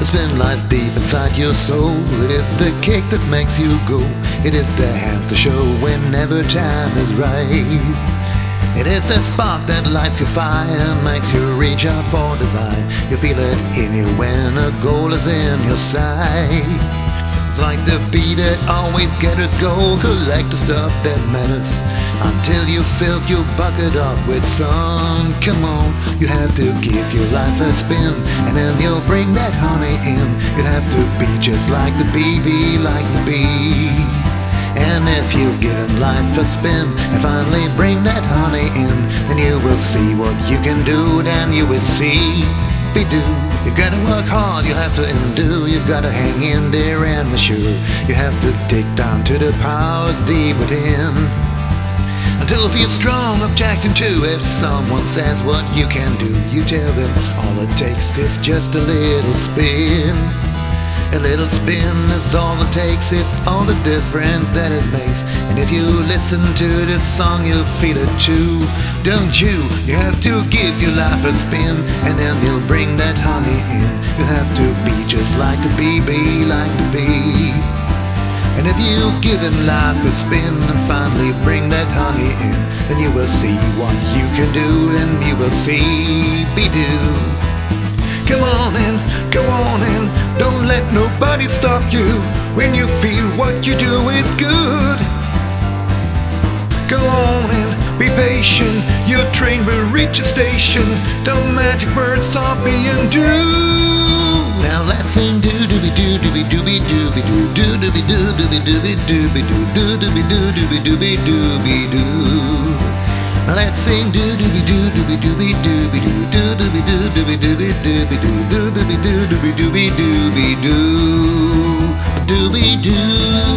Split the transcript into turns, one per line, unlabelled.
spin lies deep inside your soul. It is the kick that makes you go. It is the hands to show whenever time is right. It is the spark that lights your fire and makes you reach out for desire. You feel it in you when a goal is in your sight. It's like the bee that always gathers gold. Collect the stuff that matters until you fill your bucket up with sun. Come on, you have to give your life a spin, and then you'll bring that honey in. You have to be just like the bee, be like the bee. And if you've given life a spin and finally bring that honey in, then you will see what you can do, then you will see, be do. You gotta work hard, you have to endure, you gotta hang in there and be sure. You have to dig down to the powers deep within, until you feel strong, objecting to. If someone says what you can do, you tell them all it takes is just a little spin. A little spin is all it takes, it's all the difference that it makes. And if you listen to this song, you'll feel it too, don't you? You have to give your life a spin, and then you'll bring that honey in. You have to be just like a bee, be like the bee. And if you've given life a spin and finally bring that honey in, then you will see what you can do, and you will see, be do. Come on in, go on in, don't let nobody stop you when you feel what you do is good. Go on in, be patient, your train will reach a station. The magic words are being due. Now let's sing do dooby doo dooby dooby dooby doo doo dooby doo dooby dooby dooby doo doo dooby doo dooby dooby dooby doo. Now let's sing do dooby doo dooby dooby dooby doo doo dooby doo dooby dooby dooby doo doo dooby doo dooby dooby dooby doo dooby doo.